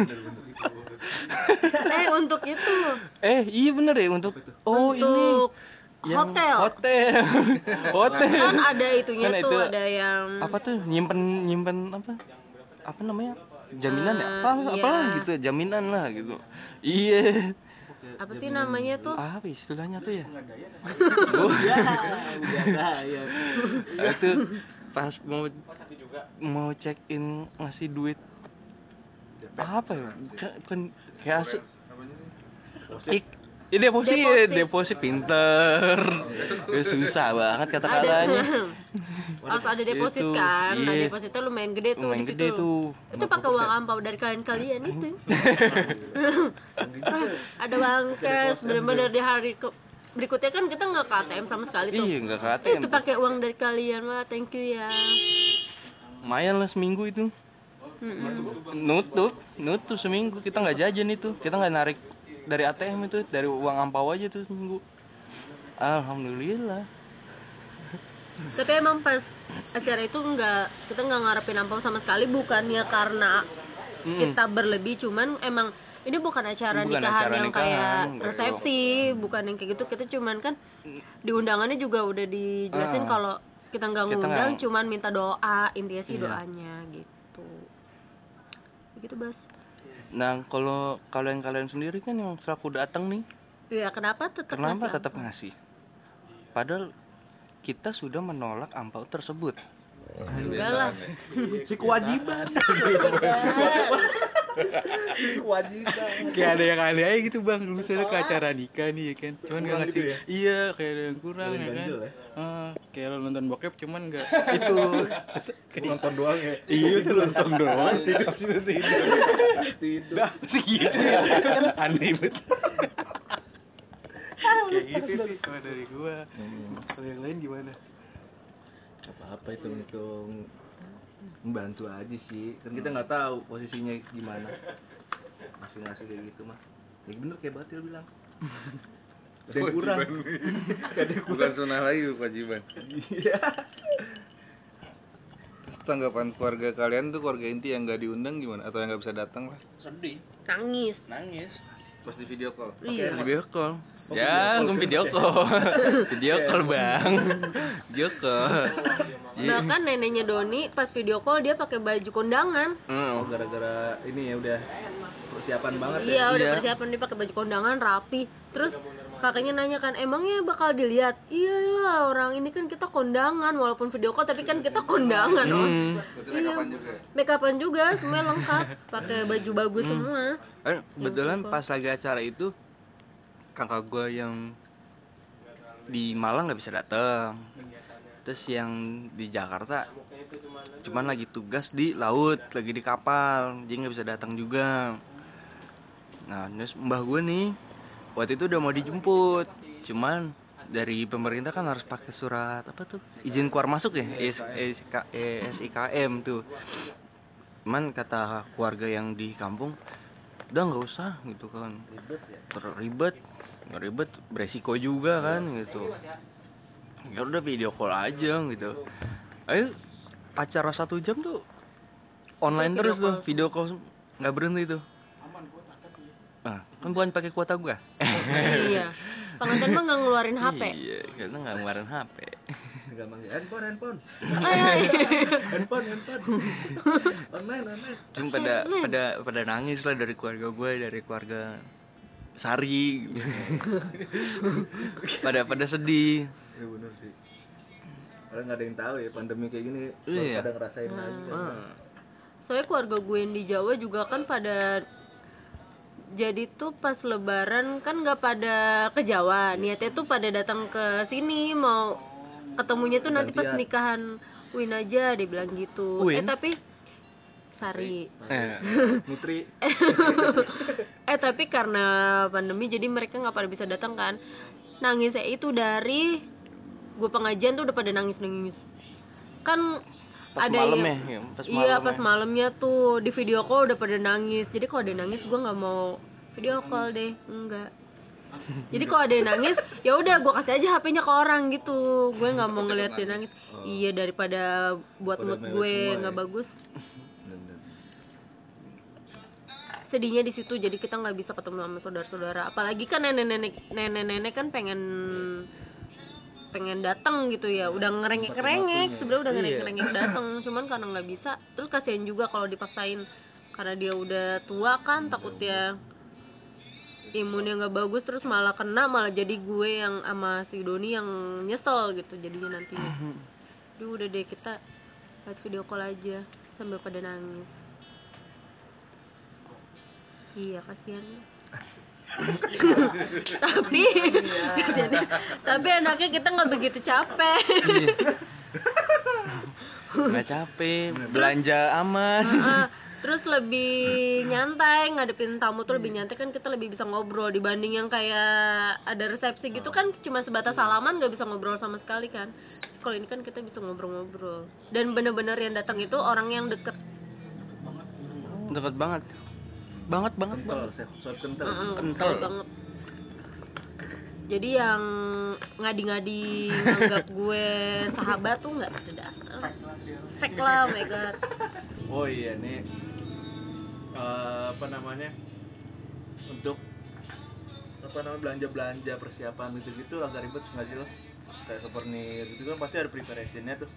eh untuk itu eh iya bener ya untuk oh untuk ini yang hotel. hotel hotel Kan ada itunya Kan tuh, itu ada yang apa tuh nyimpen nyimpen apa apa namanya jaminan ya Eh, apa iya. apalah gitu jaminan lah gitu. Iya apa sih namanya tuh? apa istilahnya tuh ya ya. itu pas mau mau check in ngasih duit apa ya? Bukan, bukan kayak asu, Apanya ik, ini deposit, Deposit. deposit pinter. Ya, susah banget kata-katanya. Harus ada deposit Itu, kan. Nah, iya. depositnya lumayan gede tuh Lumayan di gede situ. tuh. Itu pakai uang ampau dari kalian-kalian itu. Ada uang cash bener-bener di hari ke berikutnya kan kita nggak ke A T M sama sekali tuh. Iya, nggak ke A T M. Itu pakai uang dari kalian, wah thank you ya. Lumayan lah seminggu itu. Mm-mm. Nutup, nutup seminggu. Kita nggak jajan itu. Kita nggak narik dari A T M itu, dari uang ampau aja tuh seminggu. Alhamdulillah. Tapi emang pas acara itu nggak, kita nggak ngarepin ampau sama sekali, bukannya karena Mm. kita berlebih, cuman emang ini bukan acara Bukan nikahan acara yang nikahan, kayak enggak. resepsi, bukan yang kayak gitu. Kita cuman kan di undangannya juga udah dijelasin Ah. kalau kita nggak Kita ngundang, nggak- cuman minta doa, intinya sih Iya. doanya gitu. Begitu Bas. Nah, kalau kalian-kalian sendiri kan yang selaku datang nih, Ya kenapa tetap kenapa ngasih tetap ampau? ngasih? Padahal kita sudah menolak ampau tersebut. Enggak lah. Si kewajiban. Kewajiban. Kayak ada yang aneh aja gitu bang, misalnya ke acara nikah nih ya kan, cuman nggak ngasih. Iya, kayak ada yang kurang ya kan. Ah, kayak lo nonton bokep cuman nggak itu. nonton doang ya. Iya, itu nonton doang. Tidur tidur. Tidur. Dah, gitu. Kan aneh banget. Kayak gitu sih kalau dari gua. Kalau yang lain gimana? Apa-apa itu untuk membantu aja sih. Kan kita nggak tahu posisinya gimana. Ngasih-ngasih kayak gitu mah. Ya bener kayak Batil bilang. Ada yang kurang. Ada yang kurang. Bukan sunnah lagi kewajiban. Iya. Tanggapan keluarga kalian tuh keluarga inti yang nggak diundang gimana? Atau yang nggak bisa datang lah? Sedih, Nangis. nangis. Pas di video call. Iya. Video call. Oh, Ya, video call. gue video call. Video call, Bang. Video call. Bahkan neneknya Doni pas video call dia pakai baju kondangan. Oh, gara-gara ini ya udah persiapan banget ya. Iya, udah Iya. persiapan dia pakai baju kondangan rapi. Terus kakaknya nanya kan, emangnya bakal dilihat? Iya lah, orang ini kan kita kondangan walaupun video call tapi kan kita kondangan. Oh. Hmm. Berarti make-upan juga. Make upan juga, semua lengkap, pakai baju bagus Hmm. semua. Eh, kebetulan Yang pas lagi acara itu kakak gue yang di Malang nggak bisa datang, terus yang di Jakarta cuman lagi tugas di laut, lagi di kapal, jadi nggak bisa datang juga. Nah, terus mbah gue nih waktu itu udah mau dijemput, cuman dari pemerintah kan harus pakai surat apa tuh, izin keluar masuk ya, S I K M tuh. Cuman kata keluarga yang di kampung, udah nggak usah gitu kan, terribet, nggak ribet, beresiko juga kan gitu. Ya udah video call aja gitu. Ayo acara satu jam tuh online Video terus tuh, call. video call nggak berhenti tuh. Ah, kan bukan pakai kuota gua. Iya. Pengantin mah nggak ngeluarin H P. Iya, karena nggak ngeluarin H P. Enggak manggil handphone, handphone. Ay, ay. handphone, handphone. Online, online. Cuma pada pada pada nangis lah dari keluarga gue, dari keluarga Sari. pada pada sedih. Ya bener sih. Karena nggak ada yang tahu ya pandemi kayak gini. Iya. Pada ngerasain Hmm. aja. Ah. Soalnya keluarga gue yang di Jawa juga kan pada, jadi tuh pas lebaran kan nggak pada ke Jawa, niatnya tuh pada datang ke sini mau ketemunya tuh nanti pas Gantian. nikahan Win aja, dia bilang gitu. Win? Eh tapi Sari. Eh. Nutri. eh tapi karena pandemi jadi mereka nggak pada bisa datang kan. Nangisnya itu dari gue pengajian tuh udah pada nangis nangis. Kan Pas ada malam yang- ya, pas iya malam pas ya. malamnya tuh di video call udah pada nangis. Jadi kalau ada yang nangis gue nggak mau video call deh, enggak. Jadi kalau ada yang nangis ya udah gue kasih aja H P-nya ke orang gitu. Gue nggak mau ngeliat dia nangis. Iya, daripada buat Pada mood mewek gue semua nggak ya. bagus. Bener. Sedihnya di situ, jadi kita nggak bisa ketemu sama saudara-saudara. Apalagi kan nenek-nenek nenek-nenek kan pengen pengen datang gitu ya, udah ngerengek-ngerengek, sebenarnya udah Iya. ngerengek-ngerengek datang, cuman karena nggak bisa. Terus kasihan juga kalau dipaksain karena dia udah tua kan, takutnya imunnya nggak bagus terus malah kena, malah jadi gue yang sama si Doni yang nyesel gitu jadinya nanti. Duh udah deh, kita lihat video call aja sambil pada nangis. Iya, kasihan. tapi tapi enaknya kita nggak begitu capek. Nggak capek, belanja aman. Heeh. Terus lebih nyantai, ngadepin tamu tuh lebih nyantai kan, kita lebih bisa ngobrol dibanding yang kayak ada resepsi gitu kan cuma sebatas salaman nggak bisa ngobrol sama sekali kan. Kalau ini kan kita bisa ngobrol-ngobrol dan bener-bener yang datang itu orang yang deket. Deket banget. Banget banget banget. Soal kental. Heeh, Kental. banget. Jadi yang ngadi-ngadi nganggap gue sahabat tuh nggak ada. Fake lah, oh my god. Oh iya nih, eh, apa namanya, untuk apa namanya belanja belanja persiapan gitu gitu agak ribet nggak sih lo? Kayak souvenir gitu kan pasti ada preparationnya tuh.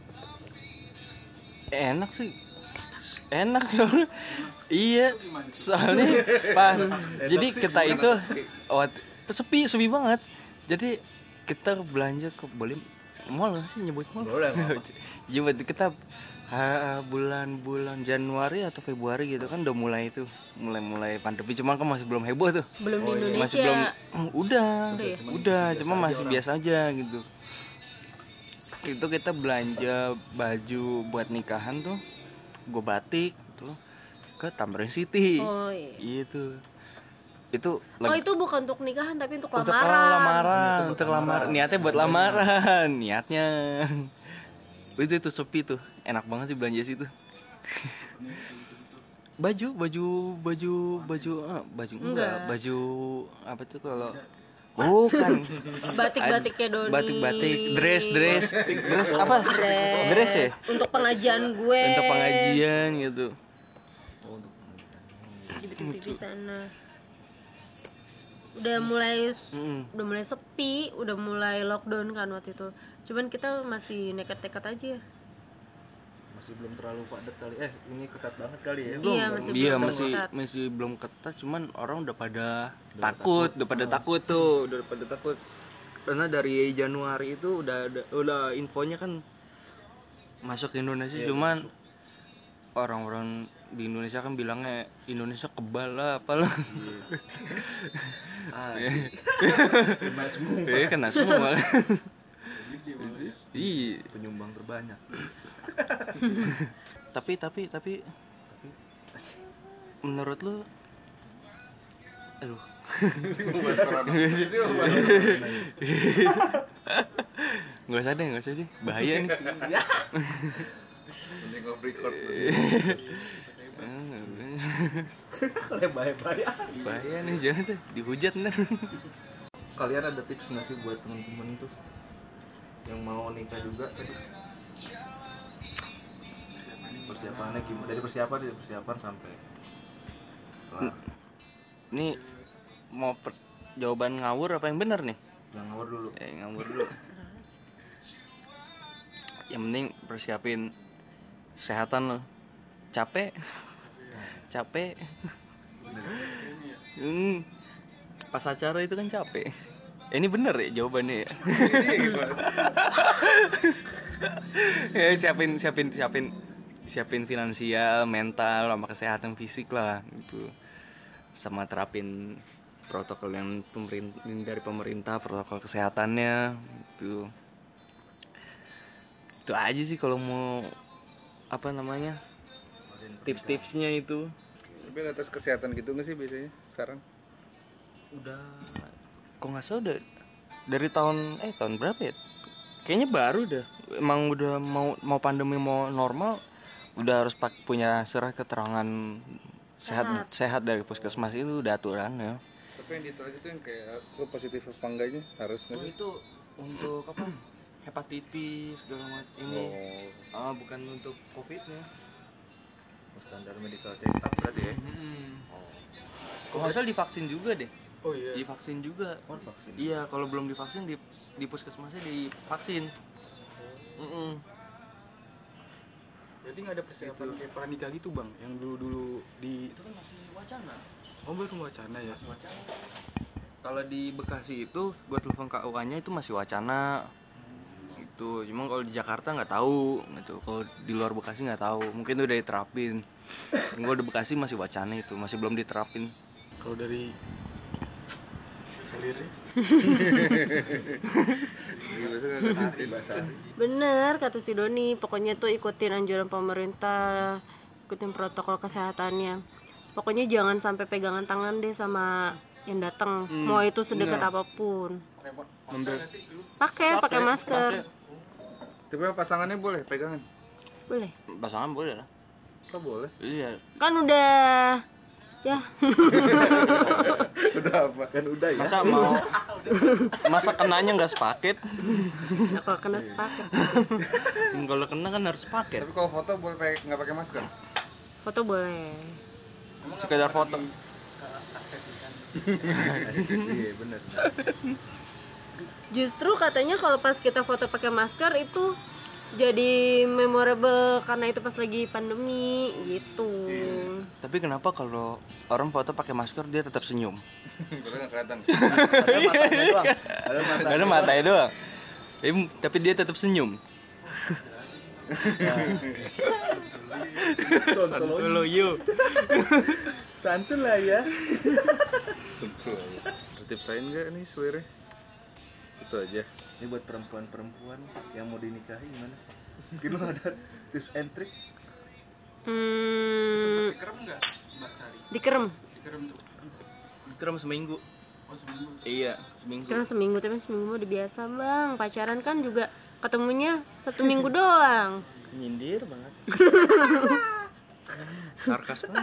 Enak sih. Enak soalnya. Iya. Soalnya pas jadi kita itu oh, sepi sepi banget. Jadi kita belanja ke boleh mall nggak sih nyebut mall? Boleh. Jadi kita ha, bulan-bulan Januari atau Februari gitu kan udah mulai itu mulai-mulai pandemi, cuman kan masih belum heboh tuh. Belum di Oh, iya. Indonesia. Masih belum mm, udah Udah ya? udah cuma Biasa aja masih orang. biasa aja gitu. Itu kita belanja baju buat nikahan tuh, gue batik tuh ke Tamrin City. Oh iya. Itu itu Oh itu bukan untuk nikahan tapi untuk untuk lamaran. oh, lamaran, Niatnya buat untuk lamaran. lamaran. Niatnya buat lamaran, niatnya. Itu itu sepi tuh, enak banget sih belanja situ. Baju, baju, baju, baju, ah, baju enggak, Enggak. baju apa tuh kalau bukan Batik-batiknya Doni. batik-batik, dress, dress, dress apa? Dress. Dress ya? Untuk pengajian gue. Untuk pengajian gitu. Di di sana. Udah mulai Mm. udah mulai sepi, udah mulai lockdown kan waktu itu. Cuman kita masih nekat-nekat aja. Masih belum terlalu padat kali. Eh ini ketat banget kali ya. Iya, masih Iya belum masih ketat. masih belum ketat, cuman orang udah pada Udah takut, takut. udah pada takut tuh, udah pada takut. Karena dari Januari itu udah ada, udah infonya kan masuk ke Indonesia, Iya, cuman orang-orang di Indonesia kan bilangnya Indonesia kebal lah, apalah. Ah, Kena semua. Iya, kena semua. Iya. penyumbang terbanyak. Tapi tapi tapi menurut lu aduh nggak usah deh nggak usah deh bahaya nih. Mending off record. Bahaya-bahaya. Bahaya nih, jangan deh dihujat nih. Kalian ada tips nggak sih buat teman-teman tuh yang mau nikah juga tadi? Persiapannya gimana? Dari persiapan dari persiapan sampai wah, Nih mau per- jawaban ngawur apa yang benar nih? yang ngawur dulu. Eh ngawur dulu. Yang penting persiapin kesehatan lo. Capek, capek. Hmm. Pas acara itu kan capek. Eh, ini bener ya jawabannya ya? Ya siapin siapin siapin siapin finansial, mental, sama kesehatan fisik lah gitu. Sama terapin protokol yang pemerintah dari pemerintah, protokol kesehatannya gitu. Itu aja sih kalau mau apa namanya? Tips-tipsnya itu. Tapi atas kesehatan gitu nggak sih biasanya sekarang? Udah kok nggak salah udah dari tahun eh tahun berapa ya? Kayaknya baru dah. Emang udah mau mau pandemi mau normal udah harus pak punya surat keterangan sehat Sehat. sehat dari puskesmas, itu udah aturannya. Tapi yang ditulis itu yang kayak lo positif apa enggaknya harus nggak Oh sih? itu untuk apa? Hepatitis segala macam ini. Oh. Ah bukan untuk covidnya. Standar medical check up berarti ya. Hmm. Oh. Kok nggak salah divaksin juga deh. Oh iya. Divaksin juga. Oh, vaksin. Iya, kalau belum divaksin di di puskesmasnya divaksin. Mm-mm. Jadi nggak ada persiapan kayak pranikah gitu bang, yang dulu-dulu di Itu kan masih wacana. oh baru wacana ya. Wacana. Kalau di Bekasi itu buat telepon K U A-nya itu masih wacana. Itu, cuma kalau di Jakarta nggak tahu gitu. Kalau di luar Bekasi nggak tahu. Mungkin udah diterapin. Kalau di Bekasi masih wacana itu, masih belum diterapin. Kalau dari salirnya Bener kata si Doni, pokoknya tuh ikutin anjuran pemerintah, ikutin protokol kesehatannya. Pokoknya jangan sampai pegangan tangan deh sama yang datang, Hmm, mau itu sedekat bener. apapun. Mundur. Pakai, pakai masker. Tapi pasangannya boleh pegangan? Boleh. Pasangan boleh lah. Oh boleh. Iya. Kan udah ya. Udah apa? Kan udah ya. Masa mau masa kenanya nggak sepaket? Nah, kalau kena sepaket. Kalau kena kan harus paket. Tapi kalau foto boleh pakai nggak pakai masker? Foto boleh. Sekedar foto. Iya benar. Justru katanya kalau pas kita foto pakai masker itu jadi memorable karena itu pas lagi pandemi gitu. Tapi kenapa kalau orang foto pakai masker dia tetap senyum? Karena nggak kelihatan. Ada matanya doang. Ada matanya doang. Tapi, tapi dia tetap senyum. Solo yuk. santun lah ya. Tips lain nggak nih sebenarnya? Itu aja. Ini buat perempuan-perempuan yang mau dinikahi gimana? Mungkin lo ada tips and trick? Hmm. Dikerem. Dikerem seminggu. Iya, seminggu. Kan seminggu, tapi seminggu udah biasa bang. Pacaran kan juga ketemunya satu minggu doang. Nyindir banget. Sarkas banget.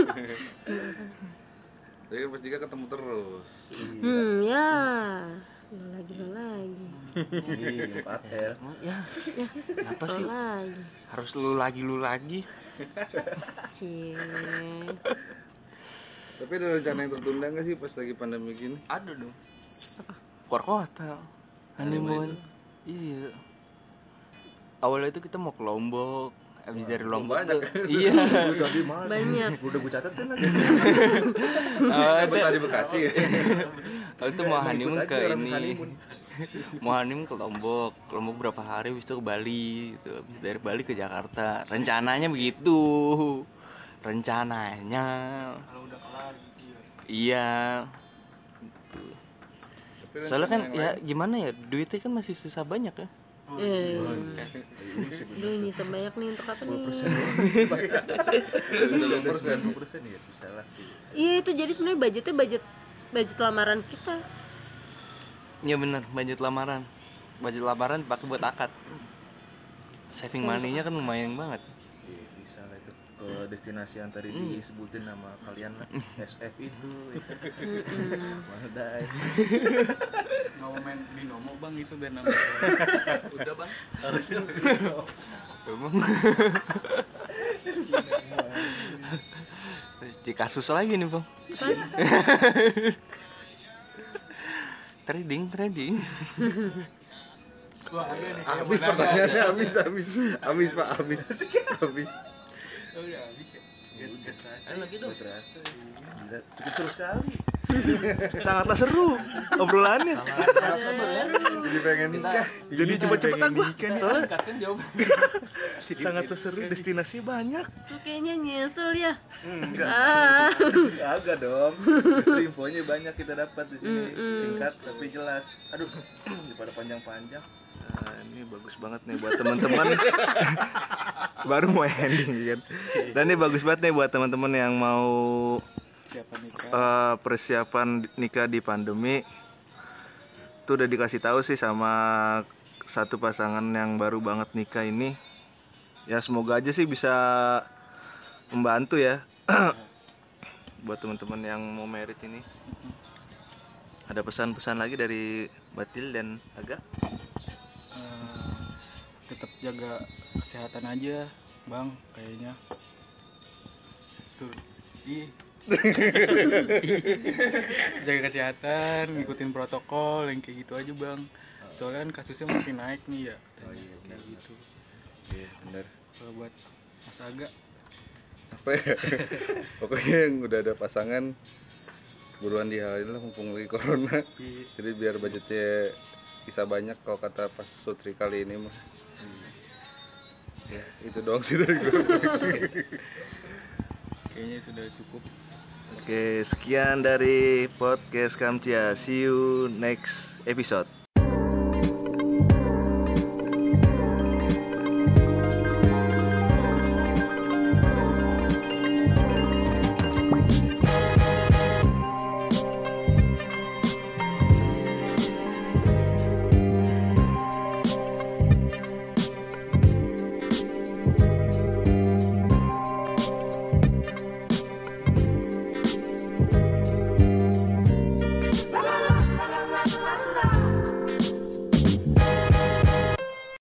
Jadi pas jika ketemu terus. Hmm ya. Lo lagi lo lagi. Iya, empat L. Ya, Ya. kenapa Lo sih? lagi. Harus lu lagi lu lagi. Cie. Tapi ada rencana yang tertunda nggak sih pas lagi pandemi gini? Ada dong. Keluar kota. Honeymoon. Iya. Awalnya itu kita mau ke Lombok. Habis dari Lombok banyak. tuh- Iya. Banyak. Udah gue catat kan lagi. Awalnya Betah di tuh- Bekasi. Awalnya itu mau honeymoon Ikut ke aja orang ini. honeymoon. Mau honeymoon ke Lombok. Ke Lombok berapa hari habis itu ke Bali gitu. Habis dari Bali ke Jakarta. Rencananya begitu. Rencananya. Kalau udah kelar Iya. Gitu. Tapi Soalnya kan rencana yang ya lain- gimana ya, duitnya kan masih sisa banyak ya. Eh. Duh nyisa banyak nih untuk apa nih? Udah persen. dua persen ya bisa lah. Iya itu jadi sebenarnya budgetnya budget budget lamaran kita. Iya bener, budget lamaran. Budget lamaran pakai buat akad. Saving money-nya kan lumayan banget. Iya, bisa lah itu ke destinasi yang tadi Hmm. disebutin nama kalian lah. S F itu. Mm-mm. Maldai. Mau main binomo bang itu biar nama. Udah bang. Emang. Di kasus lagi nih bang. Trading, trading. Wah, ada nih. Habis pertanyaannya habis habis habis pak habis habis. Oh ya, bisa. Ayo lagi dong. Terasa. Gila, cukup seru sekali. Sangatlah seru obrolannya. Jadi pengen nikah. Jadi cepet-cepet aku. Soalnya Kan jawab. Sangat seru, destinasi banyak. Tuh kayaknya nyesel ya. Enggak. Ah. Agak dong. Justru infonya banyak kita dapat di sini. Mm-mm. Singkat tapi jelas. Aduh, daripada panjang-panjang. Nah, ini bagus banget nih buat teman-teman. Baru mau ending kan. Dan ini bagus banget nih buat teman-teman yang mau Siapa nikah? eh, persiapan nikah di pandemi. Itu udah dikasih tahu sih sama satu pasangan yang baru banget nikah ini. Ya semoga aja sih bisa membantu ya. Buat teman-teman yang mau merit ini. Ada pesan-pesan lagi dari Batil dan Aga? Eh, tetap jaga kesehatan aja bang kayaknya tuh ih jaga kesehatan ngikutin protokol yang kayak gitu aja bang soalnya kan kasusnya makin naik nih ya Oh iya, kayak gitu Iya benar. kalau buat Mas Aga Apa ya? Pokoknya yang udah ada pasangan buruan dihalin lah mumpung lagi corona. Jadi biar budgetnya bisa banyak kalau kata pas Sutri kali ini mah. Ya, itu doang sih dari gue. kayaknya sudah cukup Oke, sekian dari podcast Kamcia. See you next episode.